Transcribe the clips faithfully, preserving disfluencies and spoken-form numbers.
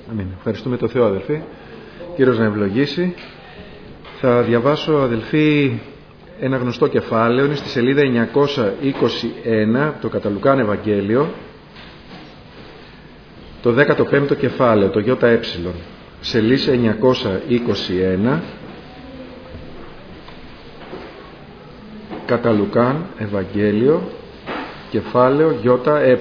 Αμήν. Ευχαριστούμε τον Θεό, αδελφοί. Κύριος να ευλογήσει. Θα διαβάσω, αδελφοί, ένα γνωστό κεφάλαιο. Είναι στη σελίδα εννιακόσια είκοσι ένα, το κατά Λουκάν Ευαγγέλιο, το δέκατο πέμπτο κεφάλαιο, το ΙΕ. Σελίδα εννιακόσια είκοσι ένα, κατά Λουκάν Ευαγγέλιο, κεφάλαιο ΙΕ.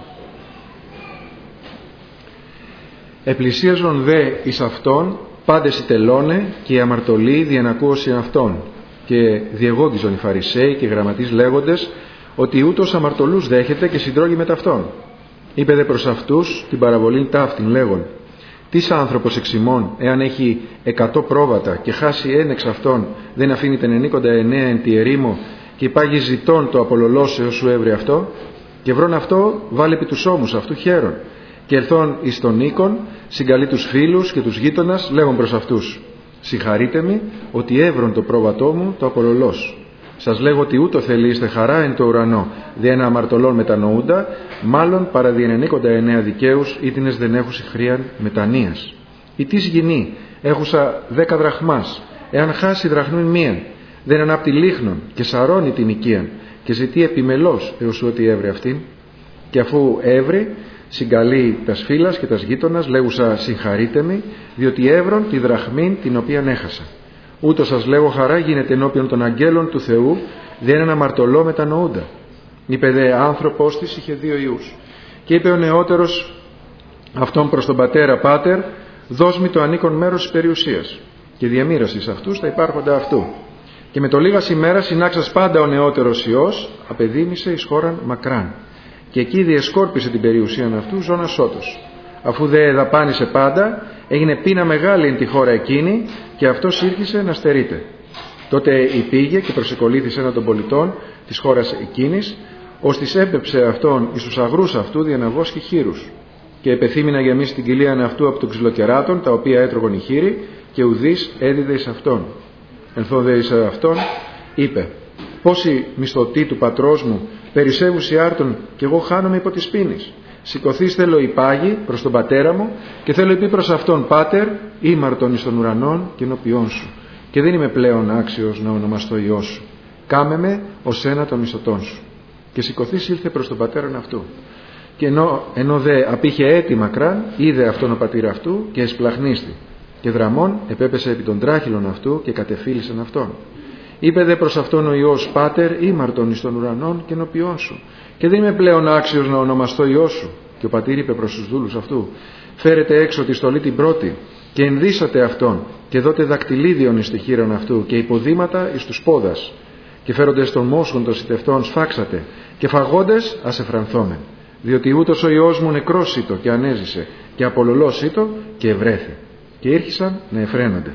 Επλησίαζον δε εις αυτόν πάντες οι τελώνε και οι αμαρτωλοί διενακούωσιν αυτόν, και διεγόγγιζον οι Φαρισαίοι και οι γραμματείς λέγοντες ότι ούτως αμαρτωλούς δέχεται και συντρώγει με ταυτόν. Είπε δε προς αυτούς την παραβολήν ταύτην λέγον: τις άνθρωπος εξ ημών, εάν έχει εκατό πρόβατα και χάσει ένα εξ αυτών, δεν αφήνει την ενίκοντα εννέα εν τη ερήμο και υπάγει ζητών το απολολώσεως σου έβρε αυτό, και βρών αυτό βάλει επί τους ώμους αυτού χαίρον, και ελθόν εις τον οίκον συγκαλεί τους φίλους και τους γείτονας λέγον προς αυτούς: συγχαρείτε με ότι έβρον το πρόβατό μου το απολολός. Σας λέγω ότι ούτω θελείστε χαρά εν το ουρανό δι' ένα αμαρτωλόν μετανοούντα, μάλλον παρά δι' ενενήκοντα εννέα δικαίους ήτινες δεν έχουσι χρίαν μετανοίας. Η της γυνή έχουσα δέκα δραχμάς, εάν χάσει δραχμήν μίαν, δεν ανάπτει λίχνον και σαρώνει την οικίαν και ζητεί επιμελώς έως ότι έβρε αυτήν. Και αφού έβρε, συγκαλεί τας φύλας και τας γείτονας λέγουσα συγχαρείτε με, διότι έβρον τη δραχμήν την οποίαν έχασα. Ούτως σας λέγω χαρά γίνεται ενώπιον των αγγέλων του Θεού δι' έναν αμαρτωλό μετανοούντα. Είπε δε άνθρωπος της είχε δύο ιούς. Και είπε ο νεότερος αυτόν προς τον πατέρα: πάτερ, δώσ' μη το ανήκον μέρος της περιουσίας, και διαμήρωσης αυτούς τα υπάρχοντα αυτού. Και με το λίγας ημέρας συνάξας πάντα ο νεότερος ιός απεδίμησε εις χώραν μακράν. Και εκεί διεσκόρπισε την περιουσίαν αυτού ζώνα σώτος. Αφού δε δαπάνησε πάντα, έγινε πείνα μεγάλη εν τη χώρα εκείνη, και αυτός ήρχισε να στερείται. Τότε υπήγε και προσεκολήθησε έναν των πολιτών της χώρας εκείνης, ώστις έπεψε αυτόν εις τους αγρούς αυτού διαναβός και χείρους. Και επεθύμη να γεμίσει την κοιλίαν αυτού από των ξυλοκεράτων, τα οποία έτρωγον οι χείροι, και ουδείς έδιδε εις αυτόν. Ενθόν δε εις αυτόν, είπε: πόσοι μισθωτοί του πατρός μου περισσεύουσι άρτων, και εγώ χάνομαι υπό της πίνης. Σηκωθείς θέλω υπάγει προς τον πατέρα μου, και θέλω πει προς αυτόν: πάτερ, ήμαρτον εις των ουρανών και ενώπιόν σου, και δεν είμαι πλέον άξιος να ονομαστώ Υιός σου. Κάμε με ως ένα των μισθωτών σου. Και σηκωθείς ήλθε προς τον πατέραν αυτού. Και ενώ, ενώ δε απήχε έτη μακράν, είδε αυτόν ο πατήρ αυτού και εσπλαχνίστη. Και δραμών επέπεσε επί των τράχυλων αυτού και κατεφύλισαν αυτόν. Είπε δε προς αυτόν ο Υιός: πάτερ, ήμαρτον εις των ουρανών και ενώπιόν σου, και δεν είμαι πλέον άξιος να ονομαστώ Υιός σου. Και ο πατήρ είπε προς τους δούλους αυτού: φέρετε έξω τη στολή την πρώτη, και ενδύσατε αυτόν, και δώτε δακτυλίδιον εις τη χείραν αυτού, και υποδήματα εις τους πόδας. Και φέροντες των μόσχων των σιτευτών σφάξατε, και φαγόντες ας εφρανθόμεν. Διότι ούτως ο Υιός μου νεκρός ήτο και ανέζησε, και απολολός ήτο και ευρέθη. Και ήρχισαν να εφραίνονται.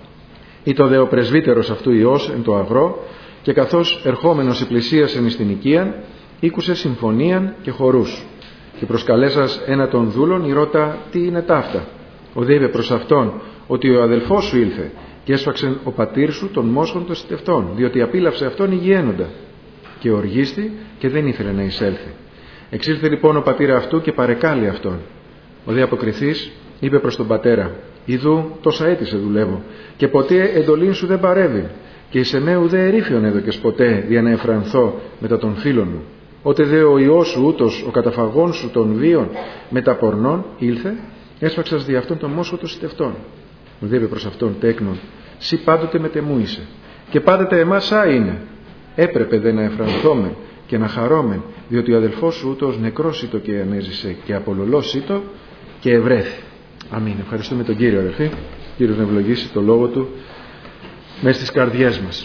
Ήτο δε ο πρεσβύτερος αυτού Υιός εν το αγρό, και καθώς ερχόμενος υπλησίασεν εις την οικίαν, ήκουσε συμφωνίαν και χορούς. Και προσκαλέσας ένα των δούλων ηρώτα τι είναι ταύτα. Ο δε είπε προς αυτόν ότι ο αδελφός σου ήλθε, και έσφαξεν ο πατήρ σου των μόσχων των σιτευτών, διότι απίλαυσε αυτόν υγιαίνοντα. Και οργίστη και δεν ήθελε να εισέλθει. Εξήλθε λοιπόν ο πατήρ αυτού και παρεκάλει αυτόν. Ο δε αποκριθής είπε προς τον πατέρα: ιδού τόσα έτη σε δουλεύω, και ποτέ εντολήν σου δεν παρεύει, και εις εμέ ουδέ ερήφιον έδωκες ποτέ δια να εφρανθώ μετά των φίλων μου. Ότε δε ο Υιός σου ούτως ο καταφαγών σου των βίων μετά πορνών ήλθε, έσφαξας δι' αυτόν τον μόσχο των σιτευτών. Μου δε είπε προς αυτόν: τέκνον, σύ πάντοτε μετεμού είσαι, και πάντοτε εμάς α είναι. Έπρεπε δε να εφρανθόμεν και να χαρόμεν, διότι ο αδελφός σου ούτως νεκρός ήτο και ανέζησε, και απολολός ήτο και ευρέθη. Αμήν. Ευχαριστούμε τον Κύριο, αδελφοί. Κύριος να ευλογήσει το λόγο του μέσα στις καρδιές μας.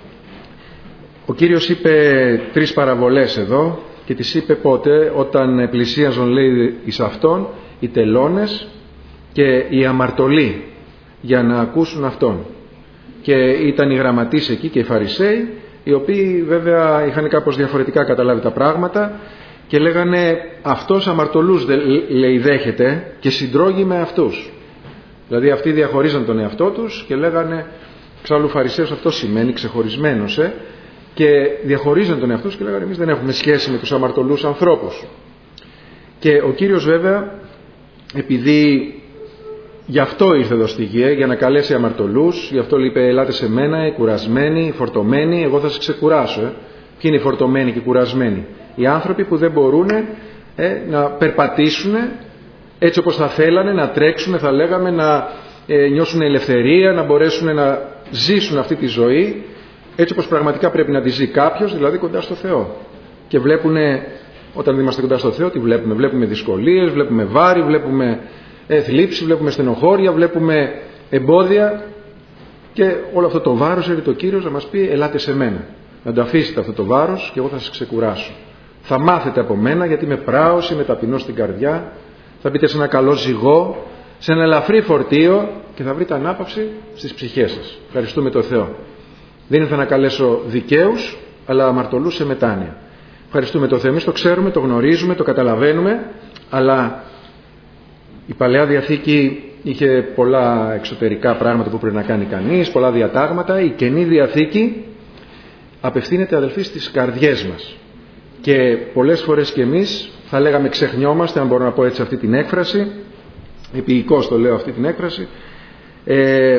Ο Κύριος είπε τρεις παραβολές εδώ, και τις είπε πότε? Όταν πλησίαζον, λέει, εις αυτόν οι τελώνες και οι αμαρτωλοί για να ακούσουν αυτόν. Και ήταν οι γραμματείς εκεί και οι Φαρισαίοι, οι οποίοι βέβαια είχαν κάπως διαφορετικά καταλάβει τα πράγματα και λέγανε: αυτός αμαρτωλούς, λέει, δέχεται και συντρώγει με αυτούς. Δηλαδή αυτοί διαχωρίζαν τον εαυτό τους και λέγανε, εξάλλου Φαρισαίος αυτό σημαίνει ξεχωρισμένος, ε, και διαχωρίζαν τον εαυτό τους και λέγανε: εμείς δεν έχουμε σχέση με τους αμαρτωλούς ανθρώπους. Και ο Κύριος βέβαια, επειδή γι' αυτό ήρθε εδώ στη γη, για να καλέσει αμαρτωλούς. Γι' αυτό είπε: ελάτε σε μένα, οι κουρασμένοι, οι φορτωμένοι, εγώ θα σας ξεκουράσω. Ε. Ποιοι είναι οι φορτωμένοι και οι κουρασμένοι? Οι άνθρωποι που δεν μπορούν ε, να περπατήσουν έτσι όπως θα θέλανε, να τρέξουν, θα λέγαμε, να ε, νιώσουν ελευθερία, να μπορέσουν να ζήσουν αυτή τη ζωή έτσι όπως πραγματικά πρέπει να τη ζει κάποιος, δηλαδή κοντά στο Θεό. Και βλέπουν, όταν είμαστε κοντά στο Θεό, τι βλέπουμε? Βλέπουμε δυσκολίες, βλέπουμε βάρη, βλέπουμε ε, θλίψη, βλέπουμε στενοχώρια, βλέπουμε εμπόδια, και όλο αυτό το βάρος έρχεται ο Κύριος να μας πει: ελάτε σε μένα, να το αφήσετε αυτό το βάρος και εγώ θα σας ξεκουράσω. Θα μάθετε από μένα, γιατί είμαι πράος, είμαι ταπεινός στην καρδιά. Θα μπείτε σε ένα καλό ζυγό, σε ένα ελαφρύ φορτίο, και θα βρείτε ανάπαυση στις ψυχές σας. Ευχαριστούμε τον Θεό. Δεν ήρθα να καλέσω δικαίους, αλλά αμαρτωλούς σε μετάνοια. Ευχαριστούμε τον Θεό. Εμείς το ξέρουμε, το γνωρίζουμε, το καταλαβαίνουμε, αλλά η Παλαιά Διαθήκη είχε πολλά εξωτερικά πράγματα που πρέπει να κάνει κανείς, πολλά διατάγματα. Η Καινή Διαθήκη απευθύνεται, αδελφοί, στις καρδιές μας. Και πολλές φορές και εμείς, θα λέγαμε, ξεχνιόμαστε, αν μπορώ να πω έτσι αυτή την έκφραση, επίοικώς το λέω αυτή την έκφραση, ε,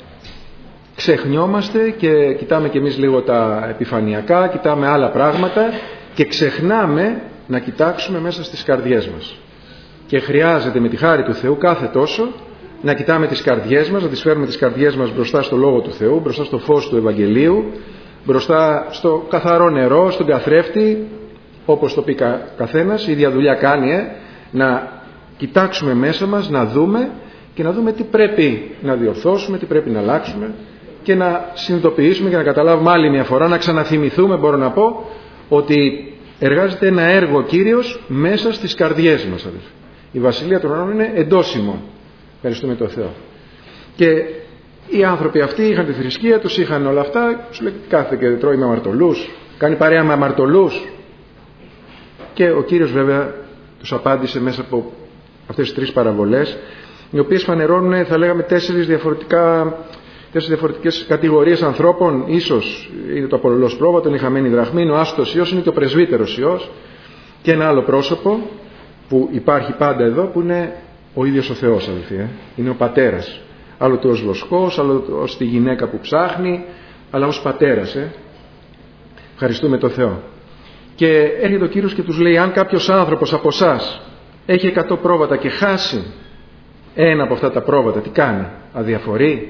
ξεχνιόμαστε και κοιτάμε και εμείς λίγο τα επιφανειακά, κοιτάμε άλλα πράγματα και ξεχνάμε να κοιτάξουμε μέσα στις καρδιές μας. Και χρειάζεται με τη χάρη του Θεού κάθε τόσο να κοιτάμε τις καρδιές μας, να τις φέρουμε τις καρδιές μας μπροστά στο Λόγο του Θεού, μπροστά στο φως του Ευαγγελίου, μπροστά στο καθαρό νερό, στον καθρέφτη, όπως το πει κα, καθένας, η ίδια δουλειά κάνει, ε, να κοιτάξουμε μέσα μας, να δούμε και να δούμε τι πρέπει να διορθώσουμε, τι πρέπει να αλλάξουμε, και να συνειδητοποιήσουμε και να καταλάβουμε άλλη μια φορά, να ξαναθυμηθούμε, μπορώ να πω, ότι εργάζεται ένα έργο ο Κύριος μέσα στις καρδιές μας, αδελφοί. Η Βασιλεία των Ουρανών είναι εντός ημών. Ευχαριστούμε τον Θεό. Και οι άνθρωποι αυτοί είχαν τη θρησκεία τους, είχαν όλα αυτά. Σου λέει: κάθε και τρώει με αμαρτωλούς, κάνει παρέα με αμαρτωλούς. Και ο Κύριος βέβαια τους απάντησε μέσα από αυτές τις τρεις παραβολές, οι οποίες φανερώνουν, θα λέγαμε, τέσσερις διαφορετικά, τέσσερις διαφορετικές κατηγορίες ανθρώπων. Ίσως είναι το απολωλός πρόβατο, είναι η χαμένη δραχμή, είναι ο άστος Υιός, είναι και ο πρεσβύτερος Υιός, και ένα άλλο πρόσωπο που υπάρχει πάντα εδώ, που είναι ο ίδιος ο Θεός, αδελφοί, ε? είναι ο Πατέρας. Άλλο του ως λοσχός, άλλο ως τη γυναίκα που ψάχνει, αλλά ως Πατέρας. Ε? Ευχαριστούμε τον Θεό. Και έρχεται ο Κύριος και τους λέει: αν κάποιος άνθρωπος από εσάς έχει εκατό πρόβατα και χάσει ένα από αυτά τα πρόβατα, τι κάνει? Αδιαφορεί?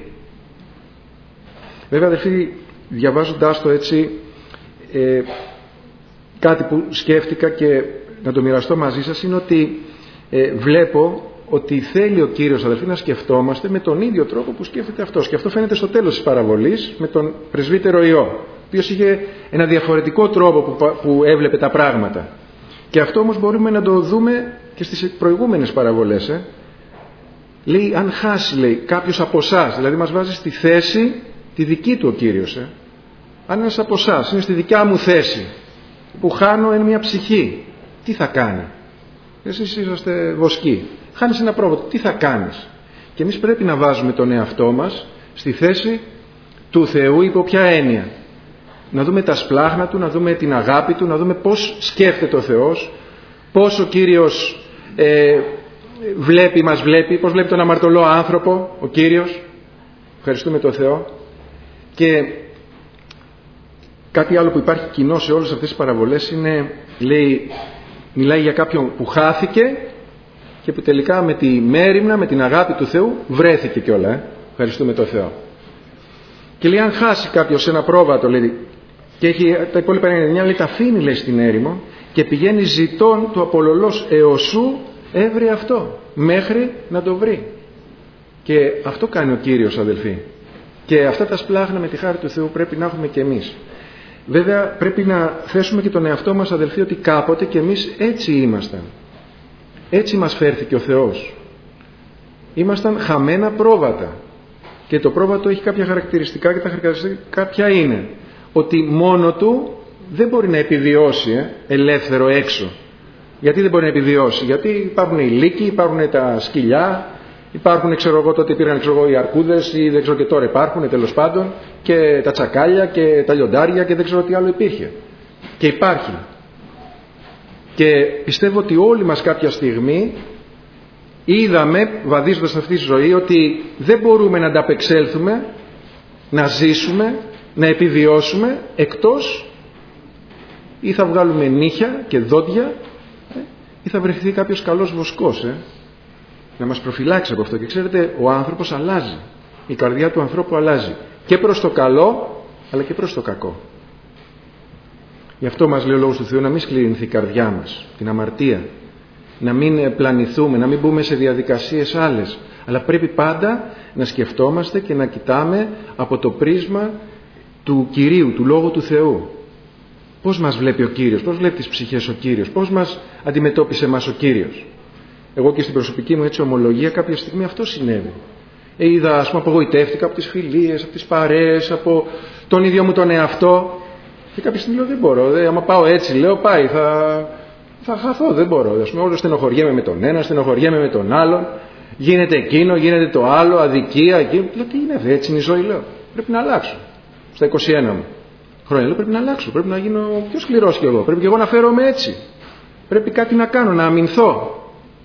Βέβαια, αδελφοί, διαβάζοντάς το έτσι, ε, κάτι που σκέφτηκα και να το μοιραστώ μαζί σας είναι ότι ε, βλέπω ότι θέλει ο Κύριος, αδελφοί, να σκεφτόμαστε με τον ίδιο τρόπο που σκέφτεται αυτός. Και αυτό φαίνεται στο τέλος της παραβολής με τον πρεσβύτερο Υιό, ο οποίος είχε ένα διαφορετικό τρόπο που, που έβλεπε τα πράγματα. Και αυτό όμως μπορούμε να το δούμε και στις προηγούμενες παραβολές. Ε. Λέει: αν χάσει, λέει, κάποιος από εσάς, δηλαδή μας βάζει στη θέση τη δική του ο Κύριος. Ε. Αν ένας από εσάς είναι στη δικιά μου θέση, που χάνω είναι μια ψυχή, τι θα κάνει? Εσείς είσαστε βοσκοί, χάνεις ένα πρόβατο, τι θα κάνεις? Και εμείς πρέπει να βάζουμε τον εαυτό μας στη θέση του Θεού. Υπό ποια έννοια? Να δούμε τα σπλάχνα Του, να δούμε την αγάπη Του, να δούμε πώς σκέφτεται ο Θεός, πώς ο Κύριος ε, βλέπει, μας βλέπει, πώς βλέπει τον αμαρτωλό άνθρωπο ο Κύριος. Ευχαριστούμε τον Θεό. Και κάτι άλλο που υπάρχει κοινό σε όλες αυτές τις παραβολές είναι, λέει, μιλάει για κάποιον που χάθηκε και που τελικά με τη μέριμνα, με την αγάπη του Θεού βρέθηκε κιόλα. Ε. Ευχαριστούμε τον Θεό. Και λέει: αν χάσει κάποιος ένα πρόβατο, λέει, και έχει τα υπόλοιπα ενενήντα εννιά, λέει, τα αφήνει, λέει, στην έρημο και πηγαίνει ζητών του απολωλός εωσού έβρε αυτό, μέχρι να το βρει. Και αυτό κάνει ο Κύριος, αδελφοί. Και αυτά τα σπλάχνα με τη χάρη του Θεού πρέπει να έχουμε και εμείς. Βέβαια πρέπει να θέσουμε και τον εαυτό μας, αδελφοί, ότι κάποτε και εμείς έτσι ήμασταν. Έτσι μας φέρθηκε ο Θεός. Ήμασταν χαμένα πρόβατα. Και το πρόβατο έχει κάποια χαρακτηριστικά, και τα χαρακτηριστικά ποια είναι? Ότι μόνο του δεν μπορεί να επιβιώσει ε, ελεύθερο έξω. Γιατί δεν μπορεί να επιβιώσει? Γιατί υπάρχουν οι λύκοι, υπάρχουν τα σκυλιά, υπάρχουν, ξέρω εγώ, τότε υπήρχαν, ξέρω εγώ, οι αρκούδες, ή δεν ξέρω και τώρα υπάρχουν, τέλος πάντων, και τα τσακάλια και τα λιοντάρια και δεν ξέρω τι άλλο υπήρχε. Και υπάρχει. Και πιστεύω ότι όλοι μας κάποια στιγμή είδαμε, βαδίζοντας αυτή τη ζωή, ότι δεν μπορούμε να ανταπεξέλθουμε, να ζήσουμε, να επιβιώσουμε, εκτός ή θα βγάλουμε νύχια και δόντια ε, ή θα βρεθεί κάποιος καλός βοσκός ε, να μας προφυλάξει από αυτό. Και ξέρετε, ο άνθρωπος αλλάζει, η καρδιά του ανθρώπου αλλάζει και προς το καλό αλλά και προς το κακό. Γι' αυτό μας λέει ο Λόγος του Θεού να μην σκληρυνθεί η καρδιά μας, την αμαρτία, να μην πλανηθούμε, να μην μπούμε σε διαδικασίες άλλες, αλλά πρέπει πάντα να σκεφτόμαστε και να κοιτάμε από το πρίσμα του Κυρίου, του Λόγου του Θεού. Πώς μας βλέπει ο Κύριος, πώς βλέπει τις ψυχές ο Κύριος, πώς μας αντιμετώπισε εμάς ο Κύριος. Εγώ και στην προσωπική μου έτσι ομολογία κάποια στιγμή αυτό συνέβη. Ε, είδα, ας πούμε, απογοητεύτηκα από τις φιλίες, από τις παρέες, από τον ίδιο μου τον εαυτό. Και κάποια στιγμή λέω δεν μπορώ, δε, άμα πάω έτσι λέω πάει, θα, θα χαθώ, δεν μπορώ. Ας πούμε, όλο στενοχωριέμαι με τον ένα, στενοχωριέμαι με τον άλλον, γίνεται εκείνο, γίνεται το άλλο, αδικία, εκείνο. Λέω τι είναι αυτό, έτσι είναι η ζωή, λέω. Πρέπει να αλλάξω. Στα είκοσι ένα μου χρόνια λέω πρέπει να αλλάξω, πρέπει να γίνω πιο σκληρός κι εγώ, πρέπει κι εγώ να φέρομαι έτσι. Πρέπει κάτι να κάνω, να αμυνθώ.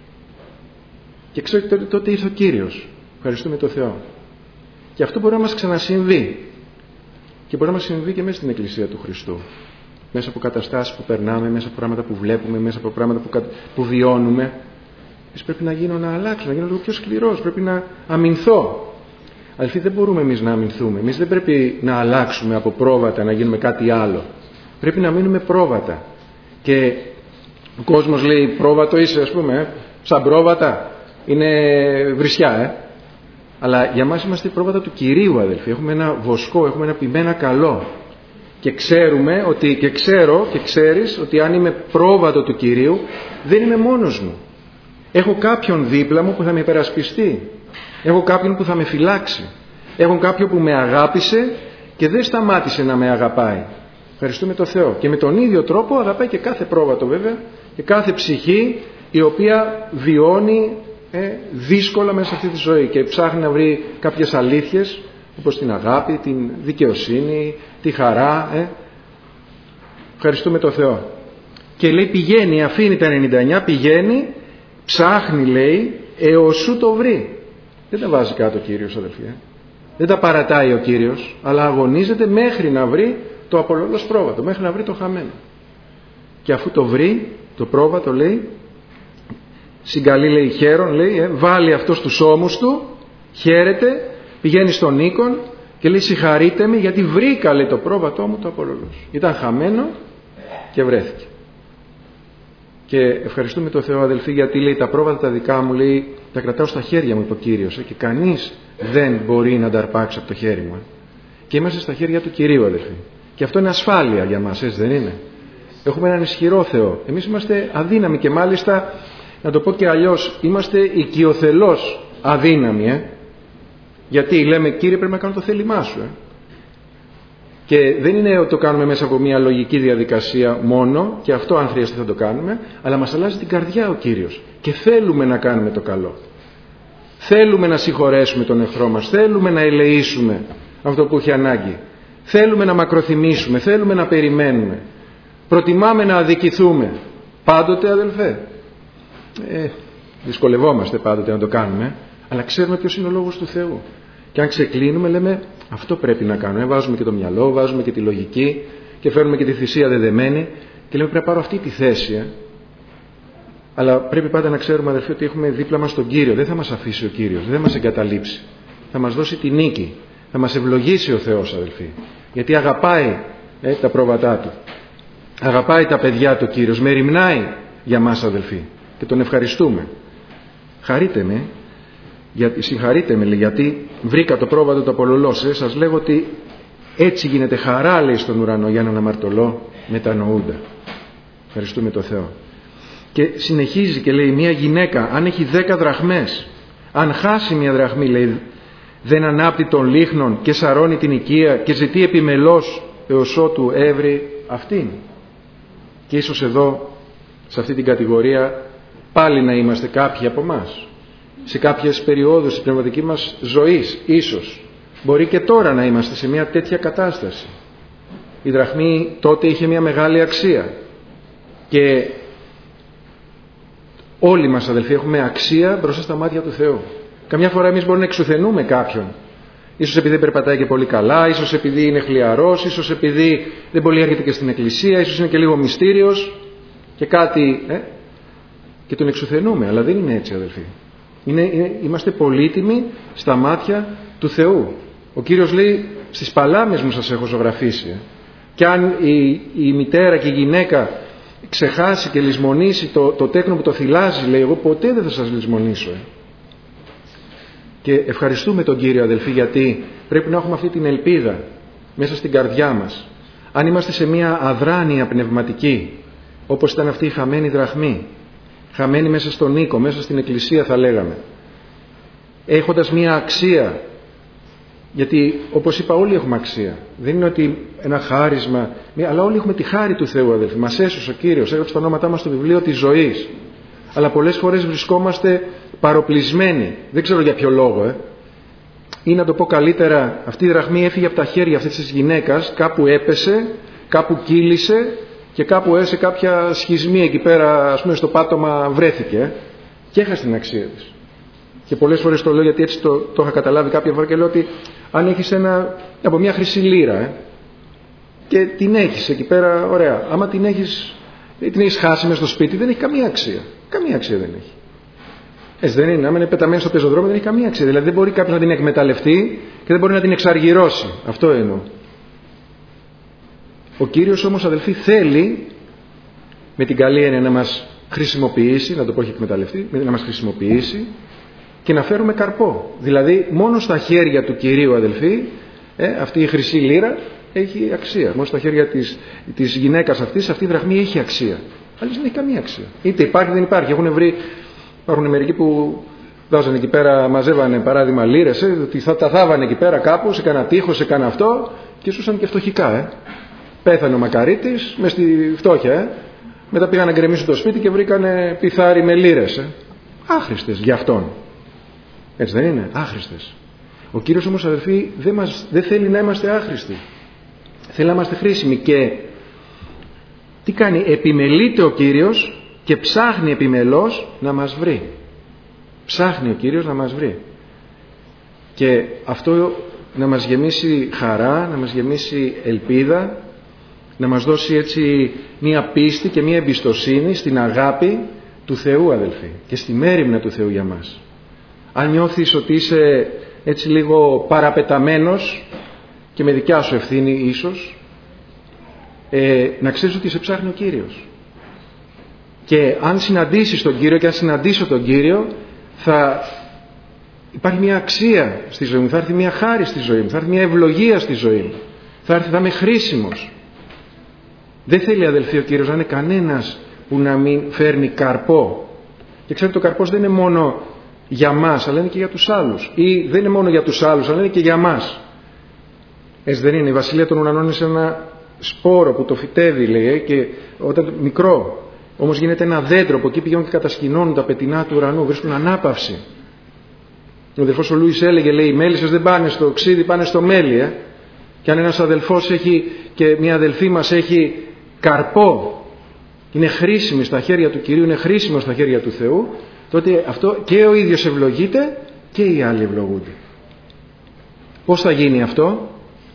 Και ξέρω ότι τότε ήρθε ο Κύριος. Ευχαριστούμε τον Θεό. Και αυτό μπορεί να μας ξανασυμβεί. Και μπορεί να μας συμβεί και μέσα στην Εκκλησία του Χριστού. Μέσα από καταστάσεις που περνάμε, μέσα από πράγματα που βλέπουμε, μέσα από πράγματα που, που βιώνουμε. Εμείς πρέπει να γίνω να αλλάξω, να γίνω λίγο πιο σκληρός, πρέπει να αμυνθώ. Αδελφοί, δεν μπορούμε εμείς να αμυνθούμε. Εμείς δεν πρέπει να αλλάξουμε από πρόβατα, να γίνουμε κάτι άλλο. Πρέπει να μείνουμε πρόβατα. Και ο κόσμος λέει πρόβατο είσαι, ας πούμε, ε? Σαν πρόβατα είναι βρισιά, ε. Αλλά για μας είμαστε πρόβατα του Κυρίου, αδελφοί. Έχουμε ένα βοσκό, έχουμε ένα ποιμένα καλό. Και ξέρουμε ότι, και ξέρω και ξέρεις ότι αν είμαι πρόβατο του Κυρίου, δεν είμαι μόνος μου. Έχω κάποιον δίπλα μου που θα με υπερασπιστεί. Έχω κάποιον που θα με φυλάξει. Έχω κάποιον που με αγάπησε και δεν σταμάτησε να με αγαπάει. Ευχαριστούμε τον Θεό. Και με τον ίδιο τρόπο αγαπάει και κάθε πρόβατο βέβαια και κάθε ψυχή η οποία βιώνει ε, δύσκολα μέσα σε αυτή τη ζωή και ψάχνει να βρει κάποιες αλήθειες όπως την αγάπη, την δικαιοσύνη, τη χαρά. Ε. Ευχαριστούμε τον Θεό. Και λέει πηγαίνει, αφήνει τα ενενήντα εννιά, πηγαίνει, ψάχνει λέει έως σου το βρει. Δεν τα βάζει κάτω ο Κύριος, αδελφοί. Ε. Δεν τα παρατάει ο Κύριος, αλλά αγωνίζεται μέχρι να βρει το απολύτως πρόβατο, μέχρι να βρει το χαμένο. Και αφού το βρει, το πρόβατο λέει, συγκαλεί λέει χαίρον, λέει, ε, βάλει αυτό στους ώμους του, χαίρεται, πηγαίνει στον οίκον και λέει συγχαρείτε με γιατί βρήκα λέει το πρόβατό μου το απολύτως. Ήταν χαμένο και βρέθηκε. Και ευχαριστούμε τον Θεό, αδελφοί, γιατί λέει τα πρόβατα τα δικά μου λέει τα κρατάω στα χέρια μου, είπε ο Κύριος, ε, και κανείς δεν μπορεί να τα αρπάξει από το χέρι μου. Ε. Και είμαστε στα χέρια του Κυρίου, αδελφοί. Και αυτό είναι ασφάλεια για μας, έτσι δεν είναι? Έχουμε έναν ισχυρό Θεό. Εμείς είμαστε αδύναμοι και μάλιστα, να το πω και αλλιώς, είμαστε οικειοθελώς αδύναμοι. Ε. Γιατί λέμε, Κύριε, πρέπει να κάνω το θέλημά σου. Ε. Και δεν είναι ότι το κάνουμε μέσα από μια λογική διαδικασία μόνο, και αυτό αν χρειαστεί θα το κάνουμε, αλλά μας αλλάζει την καρδιά ο Κύριος. Και θέλουμε να κάνουμε το καλό. Θέλουμε να συγχωρέσουμε τον εχθρό μας. Θέλουμε να ελεήσουμε αυτό που έχει ανάγκη. Θέλουμε να μακροθυμήσουμε. Θέλουμε να περιμένουμε. Προτιμάμε να αδικηθούμε. Πάντοτε, αδελφέ. Ε, δυσκολευόμαστε πάντοτε να το κάνουμε, αλλά ξέρουμε ποιος είναι ο λόγος του Θεού. Και αν ξεκλίνουμε λέμε αυτό πρέπει να κάνουμε. Βάζουμε και το μυαλό, βάζουμε και τη λογική και φέρνουμε και τη θυσία δεδεμένη και λέμε πρέπει να πάρω αυτή τη θέση. Ε. Αλλά πρέπει πάντα να ξέρουμε, αδελφοί, ότι έχουμε δίπλα μας τον Κύριο. Δεν θα μας αφήσει ο Κύριος, δεν θα μας εγκαταλείψει. Θα μας δώσει τη νίκη. Θα μας ευλογήσει ο Θεός, αδελφοί. Γιατί αγαπάει ε, τα πρόβατά Του. Αγαπάει τα παιδιά Του ο Κύριος. Μεριμνάει για μας, αδελφοί. Και Τον ευχαριστούμε. Χαρείτε με, γιατί, συγχαρείτε με, γιατί βρήκα το πρόβατο το απολωλός. Ε, σας λέγω ότι έτσι γίνεται χαρά, λέει, στον ουρανό για έναν αμαρτωλό μετανοούντα. Ευχαριστούμε το Θεό. Και συνεχίζει και λέει μια γυναίκα αν έχει δέκα δραχμές, αν χάσει μια δραχμή, λέει, δεν ανάπτει των λίχνων και σαρώνει την οικία και ζητεί επιμελώς έως ότου έβρει αυτήν. Και ίσως εδώ σε αυτή την κατηγορία πάλι να είμαστε κάποιοι από εμάς. Σε κάποιες περιόδους της πνευματικής μας ζωής ίσως. Μπορεί και τώρα να είμαστε σε μια τέτοια κατάσταση. Η δραχμή τότε είχε μια μεγάλη αξία. Και Όλοι μας, αδελφοί, έχουμε αξία μπροστά στα μάτια του Θεού. Καμιά φορά εμείς μπορούμε να εξουθενούμε κάποιον. Ίσως επειδή δεν περπατάει και πολύ καλά, ίσως επειδή είναι χλιαρός, ίσως επειδή δεν πολύ έρχεται και στην εκκλησία, ίσως είναι και λίγο μυστήριος και κάτι, ε, και τον εξουθενούμε. Αλλά δεν είναι έτσι, αδελφοί. Είναι, είναι, είμαστε πολύτιμοι στα μάτια του Θεού. Ο Κύριος λέει, στις παλάμες μου σας έχω ζωγραφίσει. Ε. Και αν η, η μητέρα και η γυναίκα ξεχάσει και λησμονήσει το, το τέκνο που το θυλάζει, λέει, εγώ ποτέ δεν θα σας λησμονήσω. Ε. Και ευχαριστούμε τον Κύριο, αδελφοί, γιατί πρέπει να έχουμε αυτή την ελπίδα μέσα στην καρδιά μας. Αν είμαστε σε μια αδράνεια πνευματική, όπως ήταν αυτή η χαμένη δραχμή, χαμένη μέσα στον οίκο, μέσα στην εκκλησία θα λέγαμε, έχοντας μια αξία, γιατί όπως είπα όλοι έχουμε αξία, δεν είναι ότι ένα χάρισμα, αλλά όλοι έχουμε τη χάρη του Θεού, αδελφοί. Μας έσωσε ο Κύριος, έγραψε τα ονόματά μας στο βιβλίο της ζωής, αλλά πολλές φορές βρισκόμαστε παροπλισμένοι, δεν ξέρω για ποιο λόγο, ε. ή να το πω καλύτερα, αυτή η δραχμή έφυγε από τα χέρια αυτής της γυναίκας, κάπου έπεσε, κάπου κύλησε και κάπου έσε κάποια σχισμή εκεί πέρα, ας πούμε στο πάτωμα βρέθηκε, ε, και έχασε την αξία της. Και πολλές φορές το λέω γιατί έτσι το, το είχα καταλάβει κάποια φορά και λέω ότι αν έχεις ένα, από μια χρυσή λίρα, ε, και την έχεις εκεί πέρα, ωραία, άμα την έχεις, την έχεις χάσει μες στο σπίτι, δεν έχει καμία αξία. Καμία αξία δεν έχει. Έτσι δεν είναι. Άμα είναι πεταμένη στο πεζοδρόμιο, δεν έχει καμία αξία. Δηλαδή δεν μπορεί κάποιος να την εκμεταλλευτεί και δεν μπορεί να την εξαργυρώσει. Αυτό εννοώ. Ο Κύριος όμως, αδελφοί, θέλει με την καλή έννοια να μας χρησιμοποιήσει, να το πω όχι εκμεταλλευτεί, να μας χρησιμοποιήσει και να φέρουμε καρπό. Δηλαδή μόνο στα χέρια του Κυρίου, αδελφοί, ε, αυτή η χρυσή λίρα έχει αξία. Μόνο στα χέρια της, της γυναίκας αυτής, αυτή η δραχμή έχει αξία. Αλλιώς δεν έχει καμία αξία. Είτε υπάρχει δεν υπάρχει. Έχουν βρει, υπάρχουν μερικοί που βάζανε εκεί πέρα, μαζεύανε παράδειγμα λίρες, ε, ότι θα τα θάβανε εκεί πέρα κάπου, σε κανένα τείχο, σε κανένα αυτό και ζούσαν και φτωχικά. Ε. Πέθανε ο μακαρίτης μες στη φτώχεια. Ε. Μετά πήγαν να γκρεμίσουν το σπίτι και βρήκανε πιθάρι με λίρες. Ε. Άχρηστες για αυτόν. Έτσι δεν είναι? Άχρηστες. Ο Κύριος όμως, αδελφοί, δεν, μας, δεν θέλει να είμαστε άχρηστοι. Θέλει να είμαστε χρήσιμοι. Και τι κάνει? Επιμελείται ο Κύριος και ψάχνει επιμελώς να μας βρει. Ψάχνει ο Κύριος να μας βρει. Και αυτό να μας γεμίσει χαρά, να μας γεμίσει ελπίδα, να μας δώσει έτσι μία πίστη και μία εμπιστοσύνη στην αγάπη του Θεού, αδελφοί, και στη μέριμνα του Θεού για μας. Αν νιώθεις ότι είσαι έτσι λίγο παραπεταμένος και με δικιά σου ευθύνη ίσως, ε, να ξέρεις ότι σε ψάχνει ο Κύριος. Και αν συναντήσεις τον Κύριο και αν συναντήσω τον Κύριο, θα υπάρχει μια αξία στη ζωή μου, θα έρθει μια χάρη στη ζωή μου, θα έρθει μια ευλογία στη ζωή μου, θα έρθει, θα είμαι χρήσιμος. Δεν θέλει, αδελφοί, ο Κύριος να είναι κανένας που να μην φέρνει καρπό. Και ξέρετε, το καρπός δεν είναι μόνο για μας, αλλά είναι και για τους άλλους. Ή δεν είναι μόνο για τους άλλους, αλλά είναι και για μας. Έτσι δεν είναι? Η Βασιλεία των Ουρανών είναι σε ένα σπόρο που το φυτεύει, λέει, και όταν μικρό, όμως γίνεται ένα δέντρο, από εκεί πηγαίνουν και κατασκηνώνουν τα πετεινά του ουρανού, βρίσκουν ανάπαυση. Ο αδελφός ο Λούις έλεγε, λέει, οι μέλισσες δεν πάνε στο ξύδι, πάνε στο μέλι. Ε? Και αν ένας αδελφός έχει και μια αδελφή μας έχει καρπό, είναι χρήσιμη στα χέρια του Κυρίου, είναι χρήσιμο στα χέρια του Θεού, τότε αυτό και ο ίδιος ευλογείται και οι άλλοι ευλογούνται. Πώς θα γίνει αυτό?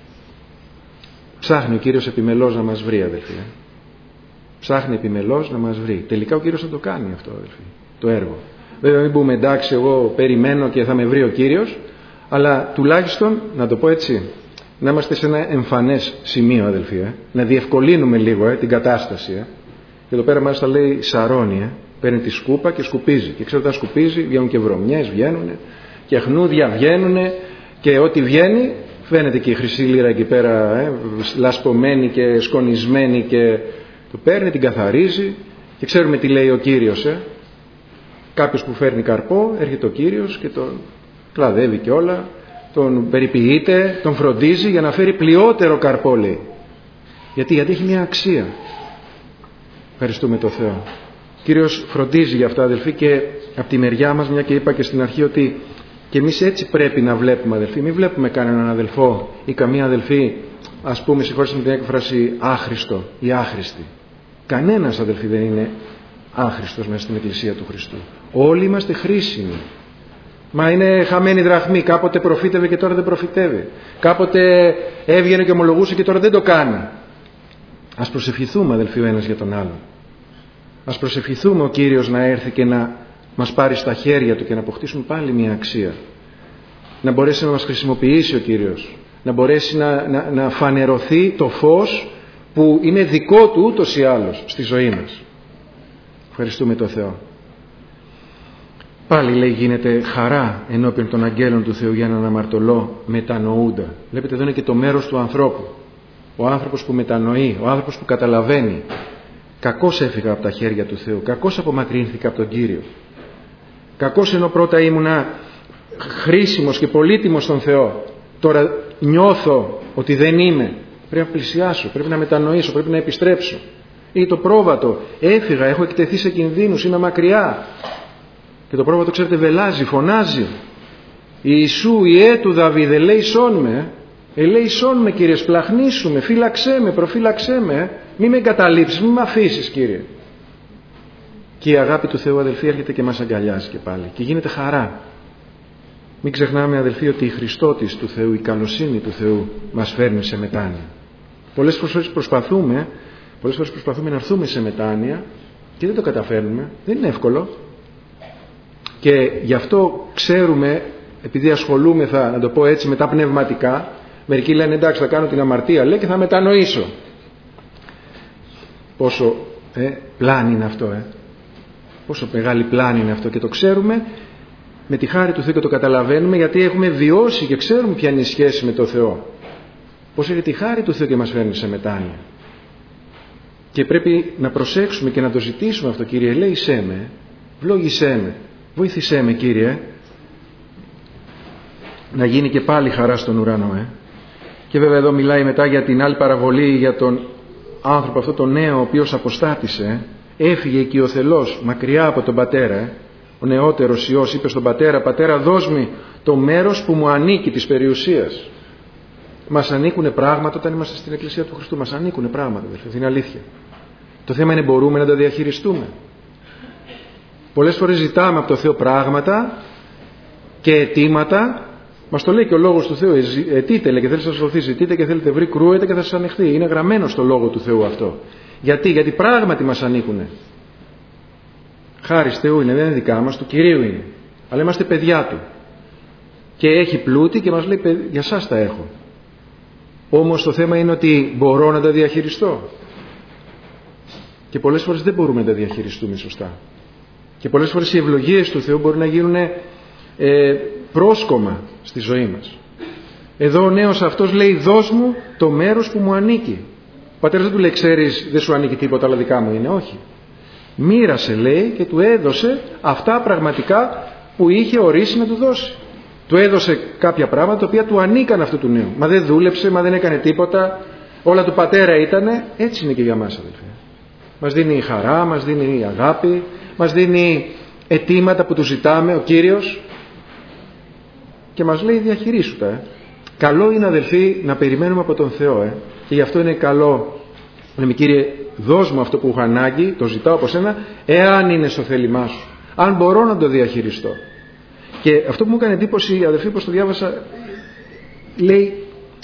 Ψάχνει ο Κύριος επιμελώς να μας βρει, αδελφοί. Ψάχνει επιμελώς να μας βρει. Τελικά ο Κύριος θα το κάνει αυτό, αδελφοί, το έργο. Βέβαια μην πούμε εντάξει, εγώ περιμένω και θα με βρει ο Κύριος, αλλά τουλάχιστον, να το πω έτσι, να είμαστε σε ένα εμφανές σημείο, αδελφοί, ε? Να διευκολύνουμε λίγο ε, την κατάσταση. Ε? Και εδώ πέρα μάλιστα λέει σαρώνει, ε? Παίρνει τη σκούπα και σκουπίζει. Και ξέρετε, όταν σκουπίζει βγαίνουν και βρωμιές, βγαίνουν και χνούδια βγαίνουν, και ό,τι βγαίνει φαίνεται και η χρυσή λίρα εκεί πέρα, ε? Λασπωμένη και σκονισμένη, και το παίρνει, την καθαρίζει, και ξέρουμε τι λέει ο Κύριος. Ε? Κάποιος που φέρνει καρπό, έρχεται ο Κύριος και τον κλαδεύει και όλα, τον περιποιείται, τον φροντίζει για να φέρει πλειότερο καρπό, λέει. Γιατί, γιατί έχει μια αξία. Ευχαριστούμε τον Θεό. Ο Κύριος φροντίζει για αυτά, αδελφοί, και από τη μεριά μας, μια και είπα και στην αρχή ότι και εμείς έτσι πρέπει να βλέπουμε, αδελφοί. Μην βλέπουμε κανέναν αδελφό ή καμία αδελφή, ας πούμε, συγχωρήστε με την έκφραση, άχρηστο ή άχρηστη. Κανένας, αδελφοί, δεν είναι άχρηστος μέσα στην Εκκλησία του Χριστού. Όλοι είμαστε χρήσιμοι. Μα είναι χαμένη δραχμή. Κάποτε προφήτευε και τώρα δεν προφητεύει. Κάποτε έβγαινε και ομολογούσε και τώρα δεν το κάνει. Ας προσευχηθούμε, αδελφοί, ο ένας για τον άλλον. Ας προσευχηθούμε ο Κύριος να έρθει και να μας πάρει στα χέρια Του και να αποκτήσουμε πάλι μια αξία. Να μπορέσει να μας χρησιμοποιήσει ο Κύριος. Να μπορέσει να, να, να φανερωθεί το φως που είναι δικό Του ούτως ή άλλως στη ζωή μας. Ευχαριστούμε τον Θεό. Πάλι λέει γίνεται χαρά ενώπιον των αγγέλων του Θεού για έναν αμαρτωλό μετανοούντα. Βλέπετε εδώ είναι και το μέρος του ανθρώπου. Ο άνθρωπος που μετανοεί, ο άνθρωπος που καταλαβαίνει. Κακώς έφυγα από τα χέρια του Θεού, κακώς απομακρύνθηκα από τον Κύριο. Κακώς ενώ πρώτα ήμουνα χρήσιμος και πολύτιμος στον Θεό, τώρα νιώθω ότι δεν είμαι. Πρέπει να πλησιάσω, πρέπει να μετανοήσω, πρέπει να επιστρέψω. Ή το πρόβατο, έφυγα, έχω εκτεθεί σε κινδύνους, είμαι μακριά. Και το πρόβατο, ξέρετε, βελάζει, φωνάζει. Ιησού, Ιε του Δαβίδ, ελέησόν με, ελέησόν με, Κύριε, σπλαχνίσου με, φύλαξέ με, προφύλαξέ με, μη με εγκαταλείψεις, μη με αφήσεις, Κύριε. Και η αγάπη του Θεού, αδελφοί, έρχεται και μας αγκαλιάζει και πάλι και γίνεται χαρά. Μην ξεχνάμε, αδελφοί, ότι η Χριστότης του Θεού, η καλοσύνη του Θεού μας φέρνει σε μετάνοια. Πολλές φορές προσπαθούμε, πολλές φορές προσπαθούμε να έρθουμε σε μετάνοια και δεν το καταφέρνουμε, δεν είναι εύκολο. Και γι' αυτό ξέρουμε, επειδή ασχολούμεθα, να το πω έτσι, με τα πνευματικά, μερικοί λένε εντάξει θα κάνω την αμαρτία, λέει, και θα μετανοήσω. Πόσο ε, πλάνη είναι αυτό, ε. Πόσο μεγάλη πλάνη είναι αυτό, και το ξέρουμε με τη χάρη του Θεού και το καταλαβαίνουμε, γιατί έχουμε βιώσει και ξέρουμε ποια είναι η σχέση με τον Θεό. Πώς έχει τη χάρη του Θεού και μας φέρνει σε μετάνοια. Και πρέπει να προσέξουμε και να το ζητήσουμε αυτό. Κύριε, ελέησέ με, βλόγησέ με, βοήθησέ με, Κύριε, να γίνει και πάλι χαρά στον ουρανό. Ε. Και βέβαια εδώ μιλάει μετά για την άλλη παραβολή, για τον άνθρωπο αυτό τον νέο, ο οποίος αποστάτησε, έφυγε οικειοθελώς μακριά από τον πατέρα. Ε. Ο νεότερος Υιός είπε στον πατέρα, πατέρα, δώσ' μου το μέρος που μου ανήκει της περιουσίας. Μας ανήκουν πράγματα όταν είμαστε στην Εκκλησία του Χριστού. Μας ανήκουν πράγματα, αδελφοί, είναι αλήθεια. Το θέμα είναι μπορούμε να τα διαχειριστούμε. Πολλές φορές ζητάμε από το Θεό πράγματα και αιτήματα. Μας το λέει και ο λόγος του Θεού. Αιτείτε, λέει, και θέλετε να σας δοθεί. Ζητείτε και θέλετε βρει, κρούετε και θα σας ανοιχθεί. Είναι γραμμένο στο λόγο του Θεού αυτό. Γιατί, γιατί πράγματι μας ανήκουν. Χάρις Θεού είναι, δεν είναι δικά μας, του Κυρίου είναι. Αλλά είμαστε παιδιά Του. Και έχει πλούτη και μας λέει, για σας τα έχω. Όμως το θέμα είναι ότι μπορώ να τα διαχειριστώ. Και πολλές φορές δεν μπορούμε να τα διαχειριστούμε σωστά. Και πολλές φορές οι ευλογίες του Θεού μπορεί να γίνουν ε, πρόσκομα στη ζωή μας. Εδώ ο νέος αυτός λέει, δώσ' μου το μέρος που μου ανήκει. Ο πατέρας δεν του λέει, ξέρεις, δεν σου ανήκει τίποτα, αλλά δικά μου είναι. Όχι. Μοίρασε, λέει, και του έδωσε αυτά πραγματικά που είχε ορίσει να του δώσει. Του έδωσε κάποια πράγματα τα οποία του ανήκαν αυτού του νέου. Μα δεν δούλεψε, μα δεν έκανε τίποτα. Όλα του πατέρα ήτανε. Έτσι είναι και για μας, αδελφοί. Μας δίνει η χαρά, μας δίνει η αγάπη, μας δίνει αιτήματα που του ζητάμε ο Κύριος και μας λέει διαχειρίσου τα. Ε. Καλό είναι, αδελφοί, να περιμένουμε από τον Θεό. Ε. Και γι' αυτό είναι καλό. Λέμε, Κύριε, δώσ' μου αυτό που έχω ανάγκη, το ζητάω από σένα, εάν είναι στο θέλημά σου. Αν μπορώ να το διαχειριστώ. Και αυτό που μου έκανε εντύπωση, αδελφοί, πως το διάβασα, λέει,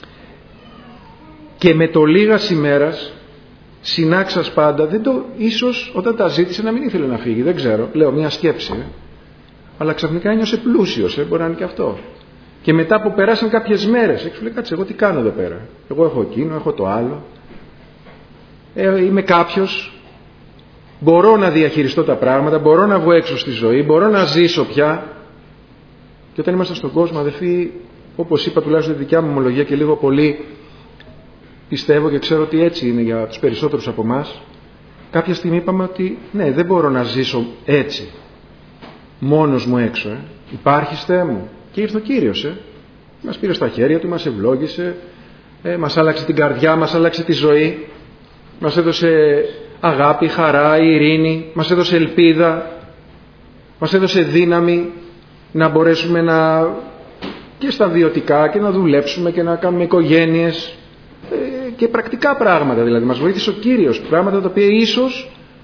και με το λίγας ημέρας συνάξας πάντα, δεν το, ίσως όταν τα ζήτησε να μην ήθελε να φύγει, δεν ξέρω, λέω μια σκέψη, ε. αλλά ξαφνικά ένιωσε πλούσιος, ε, μπορεί να είναι και αυτό. Και μετά που περάσαν κάποιες μέρες, έξω λέει, κάτσε, εγώ τι κάνω εδώ πέρα, εγώ έχω εκείνο, έχω το άλλο, ε, είμαι κάποιος, μπορώ να διαχειριστώ τα πράγματα, μπορώ να βγω έξω στη ζωή, μπορώ να ζήσω πια. Και όταν είμαστε στον κόσμο, αδελφοί, όπως είπα, τουλάχιστον η δικιά μου ομολογία και λίγο πολύ πιστεύω και ξέρω ότι έτσι είναι για τους περισσότερους από εμάς, κάποια στιγμή είπαμε ότι ναι, δεν μπορώ να ζήσω έτσι μόνος μου έξω, ε. Υπάρχεις, Θεέ μου. Και ήρθε ο Κύριος, ε. μας πήρε στα χέρια Του, μας ευλόγησε, ε, μας άλλαξε την καρδιά, μας άλλαξε τη ζωή, μας έδωσε αγάπη, χαρά, ειρήνη, μας έδωσε ελπίδα, μας έδωσε δύναμη να μπορέσουμε να και στα βιωτικά και να δουλέψουμε και να κάνουμε οικογένειες και πρακτικά πράγματα. Δηλαδή μας βοήθησε ο Κύριος, πράγματα τα οποία ίσως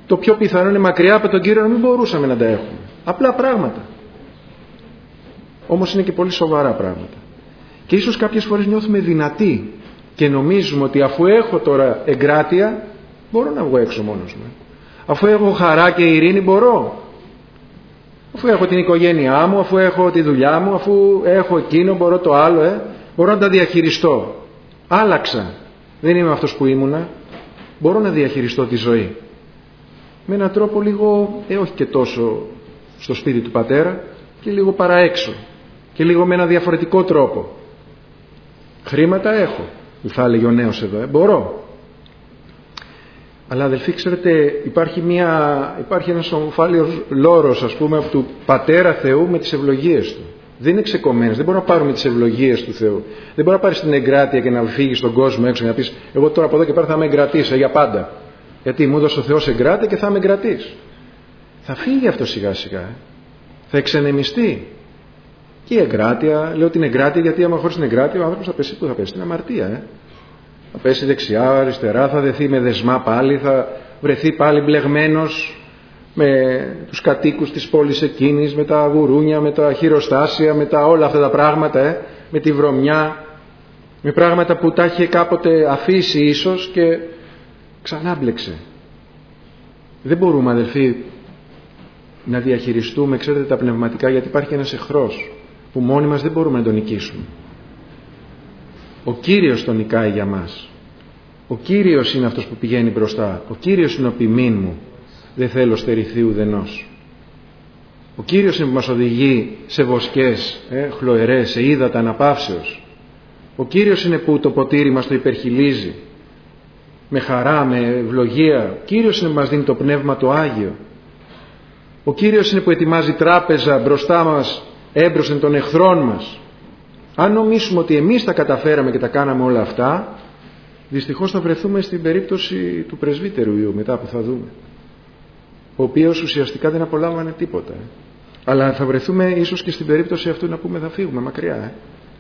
Το πιο πιθανό είναι μακριά από τον Κύριο να μην μπορούσαμε να τα έχουμε. Απλά πράγματα. Όμως είναι και πολύ σοβαρά πράγματα. Και ίσως κάποιες φορές νιώθουμε δυνατοί και νομίζουμε ότι αφού έχω τώρα εγκράτεια, μπορώ να βγω έξω μόνος μου. Αφού έχω χαρά και ειρήνη, μπορώ. Αφού έχω την οικογένειά μου, αφού έχω τη δουλειά μου, αφού έχω εκείνο, μπορώ το άλλο, ε, μπορώ να τα διαχειριστώ. Άλλαξα. Δεν είμαι αυτός που ήμουνα. Μπορώ να διαχειριστώ τη ζωή. Με έναν τρόπο λίγο, ε, όχι και τόσο στο σπίτι του πατέρα, και λίγο παραέξω. Και λίγο με ένα διαφορετικό τρόπο. Χρήματα έχω, θα έλεγε ο νέος εδώ, ε, μπορώ. Αλλά αδελφοί, ξέρετε, υπάρχει, μια, υπάρχει ένας ομφάλιος λόρος, ας πούμε, από του Πατέρα Θεού με τις ευλογίες Του. Δεν είναι ξεκομμένες, δεν μπορούμε να πάρουμε τις ευλογίες του Θεού. Δεν μπορεί να πάρεις την εγκράτεια και να φύγεις στον κόσμο έξω και να πεις εγώ τώρα από εδώ και πέρα θα είμαι εγκρατής για πάντα. Γιατί μου έδωσε ο Θεός εγκράτεια και θα είμαι εγκρατής. Θα φύγει αυτό σιγά σιγά. Ε. Θα εξενεμιστεί. Και η εγκράτεια, λέω την εγκράτεια γιατί άμα χωρίς την εγκράτεια ο άνθρωπος θα πέσει πού θα πέσει? Στην αμαρτία. Ε. Θα πέσει δεξιά, αριστερά, θα δεθεί με δεσμά πάλι, θα βρεθεί πάλι μπλεγμένος με τους κατοίκους της πόλης εκείνης, με τα γουρούνια, με τα χειροστάσια, με τα όλα αυτά τα πράγματα, ε, με τη βρωμιά, με πράγματα που τα είχε κάποτε αφήσει ίσως και ξανά μπλέξε. Δεν μπορούμε, αδελφοί, να διαχειριστούμε, ξέρετε, τα πνευματικά, γιατί υπάρχει ένας εχθρός που μόνοι μας δεν μπορούμε να τον νικήσουμε. Ο Κύριος τον νικάει για μας. Ο Κύριος είναι αυτός που πηγαίνει μπροστά. Ο Κύριος είναι ο ποιμήν μου. Δεν θέλω στερηθεί ουδενός. Ο Κύριος είναι που μας οδηγεί σε βοσκές, ε, χλωερές, σε ύδατα αναπαύσεως. Ο Κύριος είναι που το ποτήρι μας το υπερχιλίζει με χαρά, με ευλογία. Ο Κύριος είναι που μας δίνει το Πνεύμα το Άγιο. Ο Κύριος είναι που ετοιμάζει τράπεζα μπροστά μας, έμπροσθεν των εχθρών μας. Αν νομίσουμε ότι εμείς τα καταφέραμε και τα κάναμε όλα αυτά, δυστυχώς θα βρεθούμε στην περίπτωση του πρεσβύτερου Ιού μετά που θα δούμε, ο οποίος ουσιαστικά δεν απολάμβανε τίποτα. Ε. Αλλά θα βρεθούμε ίσως και στην περίπτωση αυτού να πούμε θα φύγουμε μακριά. Ε.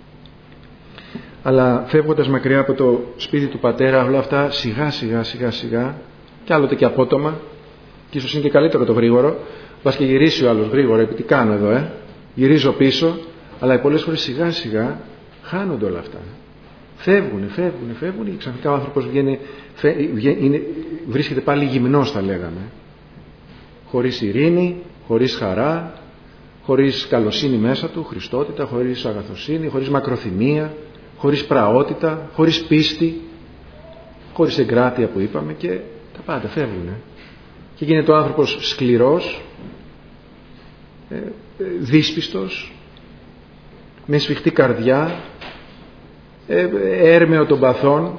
Αλλά φεύγοντας μακριά από το σπίτι του πατέρα, όλα αυτά σιγά σιγά σιγά σιγά, και άλλοτε και απότομα, και ίσως είναι και καλύτερο το γρήγορο, πας και γυρίσει ο άλλος γρήγορα, επειδή τι κάνω εδώ, ε. γυρίζω πίσω, αλλά πολλές φορές σιγά σιγά χάνονται όλα αυτά. Φεύγουνε, φεύγουνε, φεύγουνε και ξαφνικά ο άνθρωπος βγαίνει, φε, είναι, βρίσκεται πάλι γυμνός, θα λέγαμε. Χωρίς ειρήνη, χωρίς χαρά, χωρίς καλοσύνη μέσα του, χριστότητα, χωρίς αγαθοσύνη, χωρίς μακροθυμία, χωρίς πραότητα, χωρίς πίστη, χωρίς εγκράτεια που είπαμε, και τα πάντα φεύγουνε. Και γίνεται ο άνθρωπος σκληρός, ε, ε, δύσπιστος, με σφιχτή καρδιά, ε, έρμεο των παθών,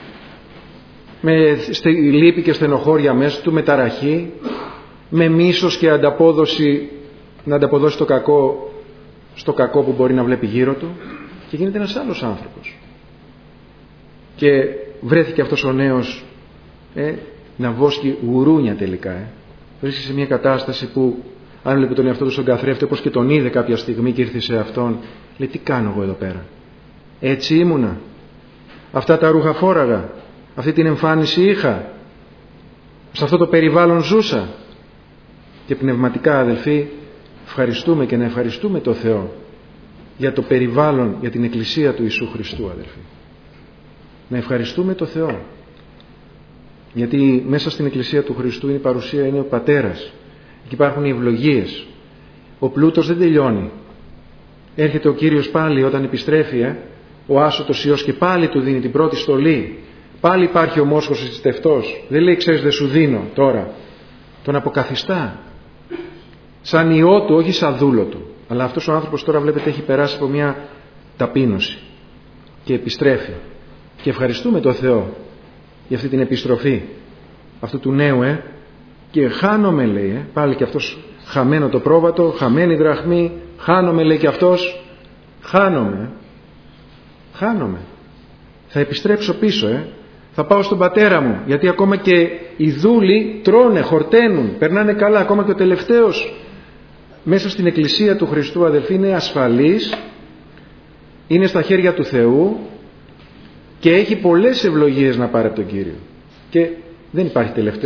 με λύπη και στενοχώρια μέσα του, με ταραχή, με μίσος και ανταπόδοση, να ανταποδώσει το κακό στο κακό που μπορεί να βλέπει γύρω του, και γίνεται ένας άλλος άνθρωπος. Και βρέθηκε αυτός ο νέος ε, να βόσκει γουρούνια τελικά. Ε. Βρίσκεται σε μια κατάσταση που αν βλέπει τον εαυτό του στον καθρέφτη, όπως και τον είδε κάποια στιγμή και ήρθε σε αυτόν, λέει τι κάνω εγώ εδώ πέρα? Έτσι ήμουνα? Αυτά τα ρούχα φόραγα? Αυτή την εμφάνιση είχα? Σε αυτό το περιβάλλον ζούσα? Και πνευματικά, αδελφοί, ευχαριστούμε και να ευχαριστούμε το Θεό για το περιβάλλον, για την Εκκλησία του Ιησού Χριστού, αδελφοί. Να ευχαριστούμε το Θεό, γιατί μέσα στην Εκκλησία του Χριστού είναι η παρουσία, είναι ο Πατέρας. Εκεί υπάρχουν οι ευλογίες. Ο πλούτος δεν τελειώνει. Έρχεται ο Κύριος πάλι όταν επιστρέφει, ε, ο άσωτος Υιός, και πάλι του δίνει την πρώτη στολή. Πάλι υπάρχει ο μόσχος της τευτός. Δεν λέει ξέρεις δεν σου δίνω τώρα. Τον αποκαθιστά. Σαν ιό του, όχι σαν δούλο του. Αλλά αυτός ο άνθρωπος τώρα βλέπετε έχει περάσει από μια ταπείνωση και επιστρέφει. Και ευχαριστούμε τον Θεό για αυτή την επιστροφή αυτού του νέου, ε, και χάνομαι, λέει, ε, πάλι και αυτός χαμένο το πρόβατο, χαμένη δραχμή, χάνομαι, λέει, και αυτός, χάνομαι, χάνομαι. Θα επιστρέψω πίσω, ε. Θα πάω στον πατέρα μου, γιατί ακόμα και οι δούλοι τρώνε, χορταίνουν, περνάνε καλά, ακόμα και ο τελευταίος μέσα στην Εκκλησία του Χριστού, αδελφοί, είναι ασφαλής, είναι στα χέρια του Θεού και έχει πολλές ευλογίες να πάρει από τον Κύριο. Και δεν υπάρχει τελευταίος,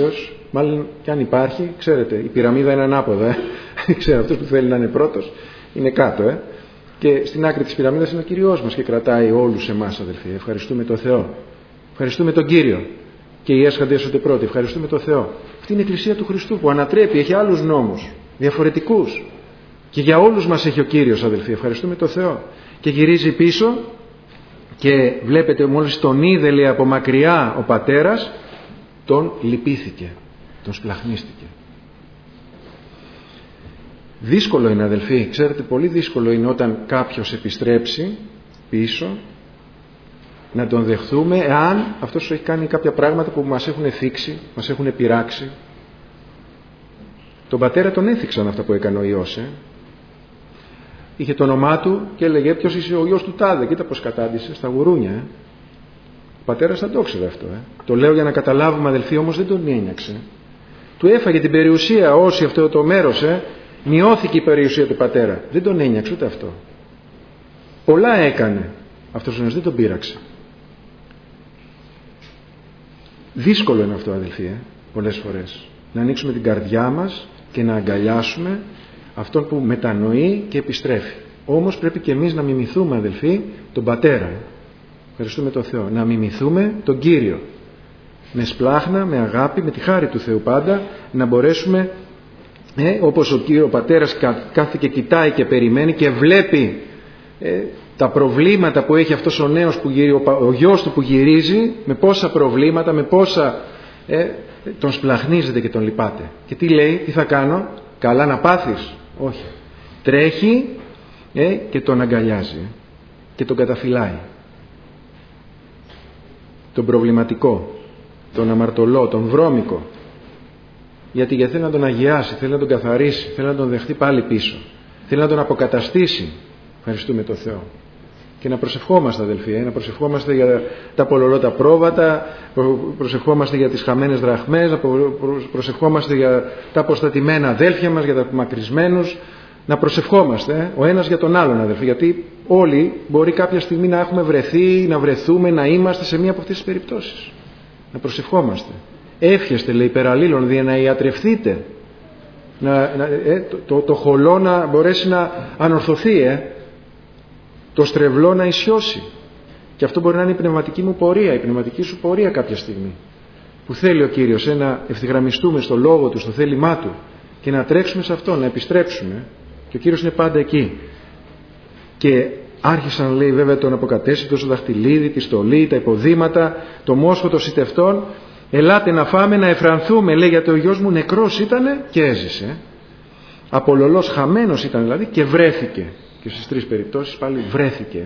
Μάλλον και αν υπάρχει, ξέρετε, η πυραμίδα είναι ανάποδα. Ε. Ξέρω, αυτός που θέλει να είναι πρώτος είναι κάτω. Ε. Και στην άκρη της πυραμίδας είναι ο Κύριος μας και κρατάει όλους εμάς, αδελφοί. Ευχαριστούμε τον Θεό. Ευχαριστούμε τον Κύριο. Και οι έσχαντες έσονται πρώτοι. Ευχαριστούμε τον Θεό. Αυτή είναι η Εκκλησία του Χριστού που ανατρέπει, έχει άλλους νόμους, διαφορετικούς. Και για όλους μας έχει ο Κύριος, αδελφοί. Ευχαριστούμε τον Θεό. Και γυρίζει πίσω και βλέπετε μόλις τον είδε, λέει, από μακριά ο πατέρας, τον λυπήθηκε, τον σπλαχνίστηκε. Δύσκολο είναι, αδελφοί, ξέρετε, πολύ δύσκολο είναι όταν κάποιος επιστρέψει πίσω να τον δεχθούμε, εάν αυτός έχει κάνει κάποια πράγματα που μας έχουν θίξει, μας έχουν πειράξει. Τον πατέρα τον έθιξαν αυτά που έκανε ο Υιός. Ε. Είχε το όνομά του και έλεγε ποιος είσαι, ο γιος του τάδε. Κοίτα πως κατάντησε στα γουρούνια. Ε. Ο πατέρας δεν το ήξερε αυτό. Ε. Το λέω για να καταλάβουμε, αδελφοί, όμως δεν τον ένιαξε. Του έφαγε την περιουσία όσοι αυτό το μέρος. Ε. Μειώθηκε η περιουσία του πατέρα. Δεν τον ένιαξε ούτε αυτό. Πολλά έκανε. Αυτός ο νέος δεν τον πείραξε. Δύσκολο είναι αυτό, αδελφοί, ε, πολλές φορές. Να ανοίξουμε την καρδιά μας και να αγκαλιάσουμε αυτόν που μετανοεί και επιστρέφει. Όμως πρέπει και εμείς να μιμηθούμε, αδελφοί, τον πατέρα. Ευχαριστούμε τον Θεό. Να μιμηθούμε τον Κύριο. Με σπλάχνα, με αγάπη, με τη χάρη του Θεού πάντα, να μπορέσουμε, ε, όπως ο Κύριος ο πατέρας κάθε και κοιτάει και περιμένει και βλέπει ε, τα προβλήματα που έχει αυτός ο νέος που γυρίζει, ο, ο γιος του που γυρίζει, με πόσα προβλήματα, με πόσα ε, τον σπλαχνίζεται και τον λυπάται. Και τι λέει, τι θα κάνω, καλά να πάθεις? Όχι. Τρέχει ε, και τον αγκαλιάζει και τον καταφυλάει. Τον προβληματικό, τον αμαρτωλό, τον βρώμικο. Γιατί, γιατί θέλει να τον αγιάσει, θέλει να τον καθαρίσει, θέλει να τον δεχτεί πάλι πίσω. Θέλει να τον αποκαταστήσει. Ευχαριστούμε τον Θεό. Και να προσευχόμαστε, αδελφοί, να προσευχόμαστε για τα πολλολότα πρόβατα, προσευχόμαστε για τις χαμένες δραχμές, προσευχόμαστε για τα αποστατημένα αδέλφια μας, για τα μακρισμένους. Να προσευχόμαστε ο ένας για τον άλλον, αδελφοί, γιατί όλοι μπορεί κάποια στιγμή να έχουμε βρεθεί, να βρεθούμε, να είμαστε σε μία από αυτές τις περιπτώσεις. Να προσευχόμαστε. Εύχεστε, λέει, υπεραλλήλων, δια να ιατρευθείτε, να, να, ε, το, το, το χολό να μπορέσει να ανορθωθεί, ε. Το στρεβλό να ισιώσει. Και αυτό μπορεί να είναι η πνευματική μου πορεία, η πνευματική σου πορεία κάποια στιγμή. Που θέλει ο Κύριος ε, να ευθυγραμμιστούμε στο λόγο Του, στο θέλημά Του και να τρέξουμε σε αυτό, να επιστρέψουμε. Και ο Κύριος είναι πάντα εκεί. Και άρχισαν, λέει, βέβαια τον αποκατέστητο, το δαχτυλίδι, τη στολή, τα υποδήματα, το μόσχο των σιτευτών. Ελάτε να φάμε, να εφρανθούμε, λέει, γιατί ο γιος μου νεκρός ήτανε και έζησε. Απολωλός, χαμένος ήταν δηλαδή και βρέθηκε. Και στις τρεις περιπτώσεις πάλι βρέθηκε.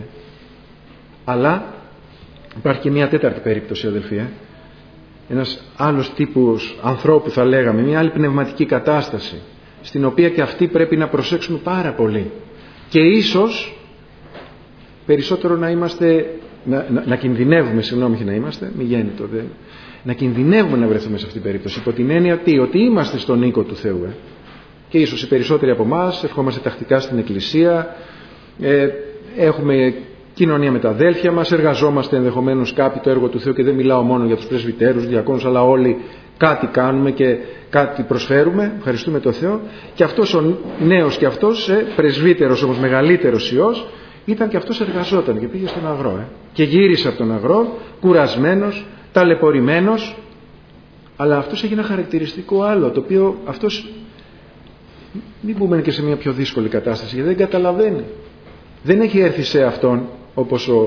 Αλλά υπάρχει και μια τέταρτη περίπτωση, αδελφοί. Ε? Ένας άλλος τύπος ανθρώπου, θα λέγαμε, μια άλλη πνευματική κατάσταση, στην οποία και αυτή πρέπει να προσέξουμε πάρα πολύ. Και ίσως περισσότερο να είμαστε, να, να, να κινδυνεύουμε, συγγνώμη, να είμαστε, μη γέννητο, δε, να κινδυνεύουμε να βρεθούμε σε αυτήν την περίπτωση, υπό την έννοια ότι, ότι είμαστε στον οίκο του Θεού. Ε? Και ίσως οι περισσότεροι από εμάς ερχόμαστε τακτικά στην Εκκλησία, ε, έχουμε κοινωνία με τα αδέλφια μας, εργαζόμαστε ενδεχομένως κάποιοι το έργο του Θεού, και δεν μιλάω μόνο για τους πρεσβυτέρους, διακόνους, αλλά όλοι κάτι κάνουμε και κάτι προσφέρουμε, ευχαριστούμε τον Θεό. Και αυτός ο νέος και αυτός, ε, πρεσβύτερος όμως μεγαλύτερος Υιός, ήταν και αυτός εργαζόταν και πήγε στον αγρό. Ε, και γύρισε από τον αγρό, κουρασμένος, ταλαιπωρημένος, αλλά αυτός έχει ένα χαρακτηριστικό άλλο, το οποίο αυτός, μην μπούμε και σε μια πιο δύσκολη κατάσταση, γιατί δεν καταλαβαίνει. Δεν έχει έρθει σε αυτόν όπως ο,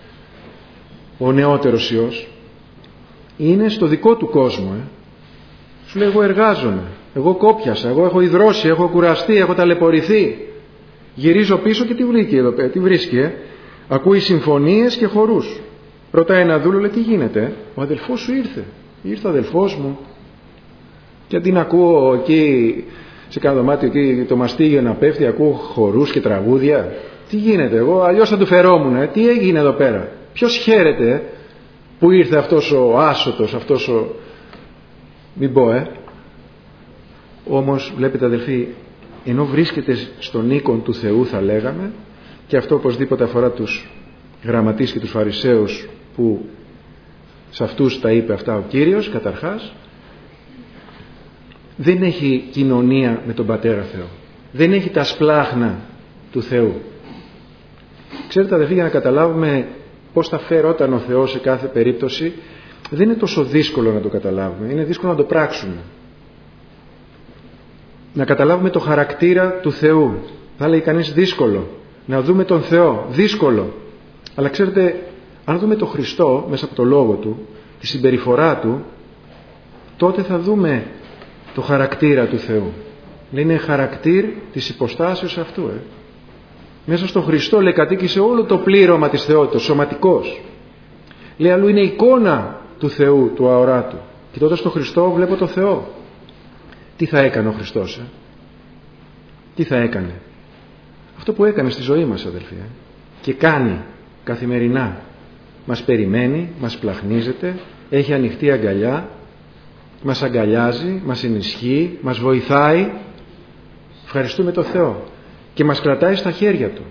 ο νεότερος Υιός. Είναι στο δικό του κόσμο. Ε. Σου λέει, εγώ εργάζομαι, εγώ κόπιασα, εγώ έχω υδρώσει, έχω κουραστεί, έχω ταλαιπωρηθεί. Γυρίζω πίσω και τι βρίσκει εδώ πέρα, τι βρίσκει, ε. Ακούει συμφωνίες και χορούς. Ρωτάει ένα δούλο, λέει, τι γίνεται, ο αδελφός σου ήρθε. Ήρθε ο αδελφός μου. Και αντί να ακούω εκεί, σε κάνα δωμάτιο εκεί, το μαστίγιο να πέφτει, ακούω χορούς και τραγούδια. Τι γίνεται, εγώ αλλιώς θα του φερόμουν, ε. Τι έγινε εδώ πέρα. Ποιος χαίρεται, ε, που ήρθε αυτός ο άσωτος, αυτός ο... Μην πω, ε. Όμως, βλέπετε, αδελφοί, ενώ βρίσκεται στον οίκον του Θεού, θα λέγαμε, και αυτό οπωσδήποτε αφορά τους γραμματείς και τους φαρισαίους, που σε αυτούς τα είπε αυτά ο Κύριος καταρχάς, δεν έχει κοινωνία με τον Πατέρα Θεό. Δεν έχει τα σπλάχνα του Θεού. Ξέρετε αδελφοί, για να καταλάβουμε πώς θα φερόταν ο Θεός σε κάθε περίπτωση, δεν είναι τόσο δύσκολο να το καταλάβουμε. Είναι δύσκολο να το πράξουμε. Να καταλάβουμε το χαρακτήρα του Θεού. Θα λέει κανείς δύσκολο. Να δούμε τον Θεό. Δύσκολο. Αλλά ξέρετε, αν δούμε τον Χριστό μέσα από το λόγο Του, τη συμπεριφορά Του, τότε θα δούμε το χαρακτήρα του Θεού. Είναι χαρακτήρ της υποστάσεως αυτού. Ε. Μέσα στον Χριστό, λέει, κατοίκησε όλο το πλήρωμα της θεότητας, σωματικός. Λέει αλλού είναι εικόνα του Θεού, του αοράτου. Και τότε στον Χριστό βλέπω το Θεό. Τι θα έκανε ο Χριστός, ε? Τι θα έκανε? Αυτό που έκανε στη ζωή μας, αδελφοί, ε? Και κάνει καθημερινά. Μας περιμένει, μας πλαχνίζεται, έχει ανοιχτή αγκαλιά, μας αγκαλιάζει, μας ενισχύει, μας βοηθάει. Ευχαριστούμε το Θεό. Και μας κρατάει στα χέρια Του.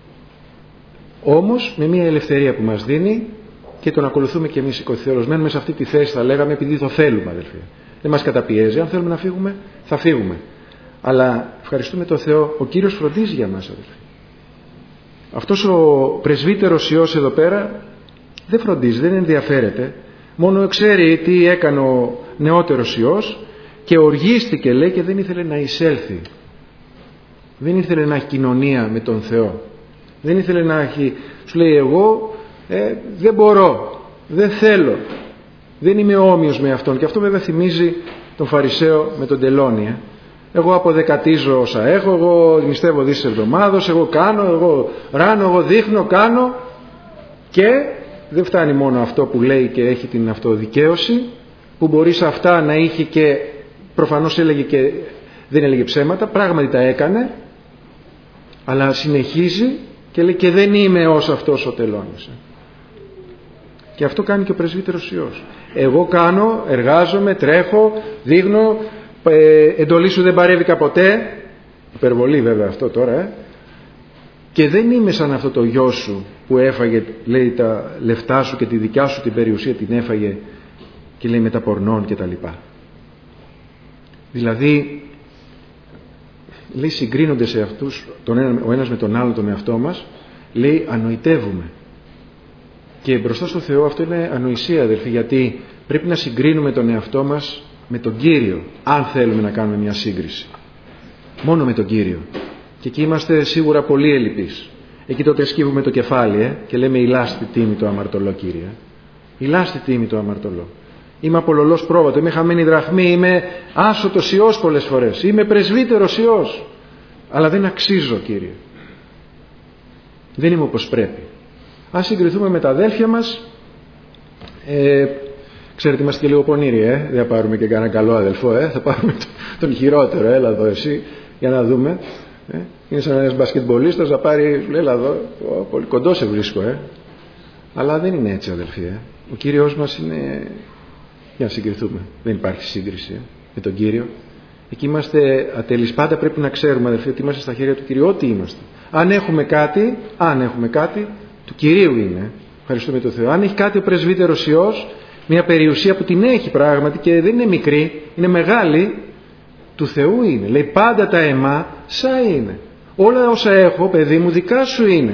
Όμως με μια ελευθερία που μας δίνει και τον ακολουθούμε και εμείς οικοθεώρως. Μένουμε σε αυτή τη θέση, θα λέγαμε, επειδή το θέλουμε, αδελφοί. Δεν μας καταπιέζει. Αν θέλουμε να φύγουμε, θα φύγουμε. Αλλά ευχαριστούμε το Θεό. Ο Κύριος φροντίζει για μας, αδελφοί. Αυτός ο πρεσβύτερος Υιός εδώ πέρα δεν φροντίζει, δεν ενδιαφέρεται. Μόνο ξέρει τι έκανε ο νεότερος Υιός και οργίστηκε, λέει, και δεν ήθελε να εισέλθει. Δεν ήθελε να έχει κοινωνία με τον Θεό. Δεν ήθελε να έχει, σου λέει, εγώ ε, δεν μπορώ, δεν θέλω, δεν είμαι όμοιος με αυτόν. Και αυτό βέβαια θυμίζει τον Φαρισαίο με τον τελώνη. Ε. Εγώ αποδεκατίζω όσα έχω, εγώ νηστεύω δις εβδομάδος, εγώ κάνω, εγώ ράνω, εγώ δείχνω, κάνω. Και δεν φτάνει μόνο αυτό που λέει και έχει την αυτοδικαίωση, που μπορεί σε αυτά να είχε και προφανώς έλεγε και δεν έλεγε ψέματα, πράγματι τα έκανε, αλλά συνεχίζει και λέει και δεν είμαι ως αυτός ο τελώνης. Και αυτό κάνει και ο πρεσβύτερος Υιός. Εγώ κάνω, εργάζομαι, τρέχω, δείχνω, ε, εντολή σου δεν παρέβηκα ποτέ, υπερβολή βέβαια αυτό τώρα, ε, και δεν είμαι σαν αυτό το γιο σου που έφαγε, λέει, τα λεφτά σου και τη δικιά σου την περιουσία την έφαγε και λέει με τα πορνών και τα λοιπά. Δηλαδή, λέει, συγκρίνονται σε αυτούς τον ένα, ο ένας με τον άλλο τον εαυτό μας, λέει, ανοητεύουμε. Και μπροστά στο Θεό αυτό είναι ανοησία, αδελφοί, γιατί πρέπει να συγκρίνουμε τον εαυτό μας με τον Κύριο, αν θέλουμε να κάνουμε μια σύγκριση. Μόνο με τον Κύριο. Και εκεί είμαστε σίγουρα πολύ ελλειπείς. Εκεί τότε σκύβουμε το κεφάλι ε, και λέμε ηλάστη τίμη το αμαρτωλό, Κύριε. Ηλάστη τίμη το αμαρτωλό. Είμαι απολωλός πρόβατο, είμαι χαμένη δραχμή, είμαι άσωτος Υιός πολλές φορές, είμαι πρεσβύτερος Υιός. Αλλά δεν αξίζω, Κύριε. Δεν είμαι όπως πρέπει. Αν συγκριθούμε με τα αδέλφια μας, ε, ξέρετε, είμαστε και λίγο πονήριοι, ε, δεν θα πάρουμε και κανένα καλό αδελφό, ε, θα πάρουμε τον χειρότερο, έλα εδώ εσύ, για να δούμε. Ε, είναι σαν ένας μπασκετμπολίστας να πάρει, λέει, έλα εδώ, ο, πολύ κοντό σε βρίσκω, ε. Αλλά δεν είναι έτσι, αδελφοί, ε. Ο Κύριος μας είναι, για να συγκριθούμε, δεν υπάρχει σύγκριση ε, με τον Κύριο. Εκεί είμαστε ατελείς. Πάντα πρέπει να ξέρουμε, αδελφοί, ότι είμαστε στα χέρια του Κυρίου, ό,τι είμαστε. Αν έχουμε κάτι, αν έχουμε κάτι, του Κυρίου είναι. Ευχαριστούμε τον Θεό. Αν έχει κάτι ο πρεσβύτερος Υιός, μια περιουσία που την έχει πράγματι και δεν είναι μικρή, είναι μεγάλη, του Θεού είναι. Λέει πάντα τα αιμά σα είναι. Όλα όσα έχω, παιδί μου, δικά σου είναι.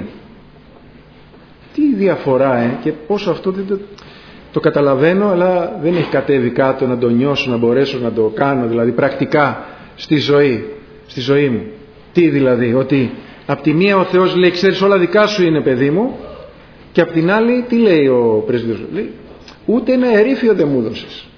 Τι διαφορά, ε, και πόσο αυτό δεν το, το καταλαβαίνω, αλλά δεν έχει κατέβει κάτω να το νιώσω, να μπορέσω να το κάνω, δηλαδή πρακτικά στη ζωή, στη ζωή μου. Τι δηλαδή, ότι απ' τη μία ο Θεός λέει, ξέρεις, όλα δικά σου είναι, παιδί μου, και απ' την άλλη τι λέει ο πρέσβυος, λέει, ούτε ένα ερήφιο δεν μου δώσεις.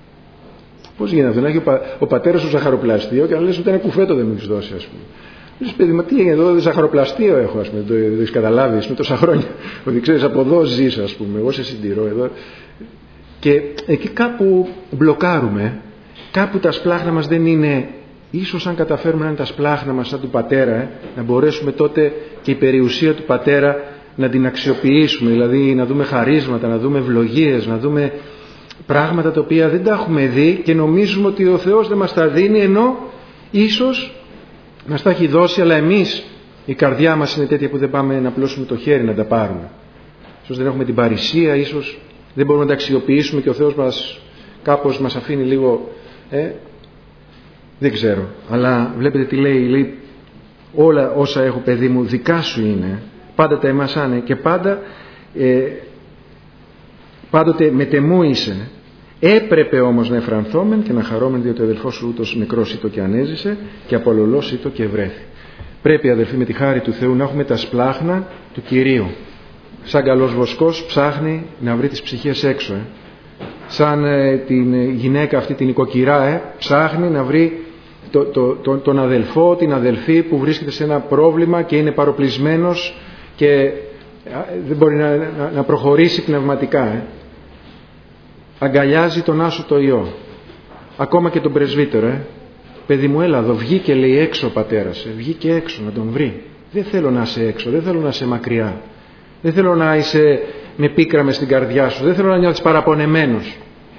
Πώς γίνεται αυτό, να έχει ο, πα, ο πατέρας του ζαχαροπλαστείο και να λες ούτε ένα κουφέτο δεν μου έχεις δώσει, ας πούμε. Λες, παιδί, μα τι έγινε εδώ, ζαχαροπλαστείο έχω, ας πούμε, το, το έχεις καταλάβει με τόσα χρόνια, ότι ξέρεις, από εδώ ζεις, ας πούμε, εγώ σε συντηρώ εδώ. Και εκεί κάπου μπλοκάρουμε, κάπου τα σπλάχνα μας δεν είναι, ίσως αν καταφέρουμε να είναι τα σπλάχνα μας σαν του πατέρα, ε, να μπορέσουμε τότε και η περιουσία του πατέρα να την αξιοποιήσουμε, δηλαδή να δούμε χαρίσματα, να δούμε ευλογίες, να δούμε πράγματα τα οποία δεν τα έχουμε δει και νομίζουμε ότι ο Θεός δεν μας τα δίνει, ενώ ίσως μας τα έχει δώσει, αλλά εμείς η καρδιά μας είναι τέτοια που δεν πάμε να απλώσουμε το χέρι να τα πάρουμε. Ίσως δεν έχουμε την παρησία, ίσως δεν μπορούμε να τα αξιοποιήσουμε και ο Θεός μας κάπως μας αφήνει λίγο ε, Δεν ξέρω. Αλλά βλέπετε τι λέει. Λέει όλα όσα έχω παιδί μου δικά σου είναι. Πάντα τα εμασάνε και πάντα ε, πάντοτε μετεμού είσαι. Έπρεπε όμως να εφρανθόμεν και να χαρόμεν, διότι ο αδελφός σου ούτως μικρός ήτο και ανέζησε και απολωλός ήτο και βρέθη. Πρέπει, αδελφοί, με τη χάρη του Θεού να έχουμε τα σπλάχνα του Κυρίου. Σαν καλός βοσκός ψάχνει να βρει τις ψυχές έξω. Ε. Σαν ε, την γυναίκα αυτή την οικοκυρά ε, ψάχνει να βρει το, το, το, τον αδελφό, την αδελφή που βρίσκεται σε ένα πρόβλημα και είναι παροπλισμένος και ε, δεν μπορεί να, να, να προχωρήσει πνευματικά. Ε. Αγκαλιάζει τον Άσο το Υιό. Ακόμα και τον πρεσβύτερο. Ε. Παιδί μου, έλα εδώ, βγήκε, λέει, έξω ο πατέρας. Ε. Βγήκε έξω να τον βρει. Δεν θέλω να είσαι έξω, δεν θέλω να είσαι μακριά. Δεν θέλω να είσαι με πίκρα μες στην καρδιά σου. Δεν θέλω να νιώθεις παραπονεμένος.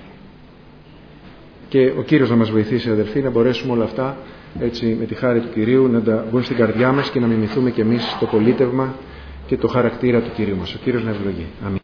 Και ο Κύριος να μας βοηθήσει, αδελφοί, να μπορέσουμε όλα αυτά έτσι με τη χάρη του Κυρίου να τα μπουν στην καρδιά μας και να μιμηθούμε κι εμείς το πολίτευμα και το χαρακτήρα του Κυρίου μας. Ο Κύριος να ευλογεί. Αμήν.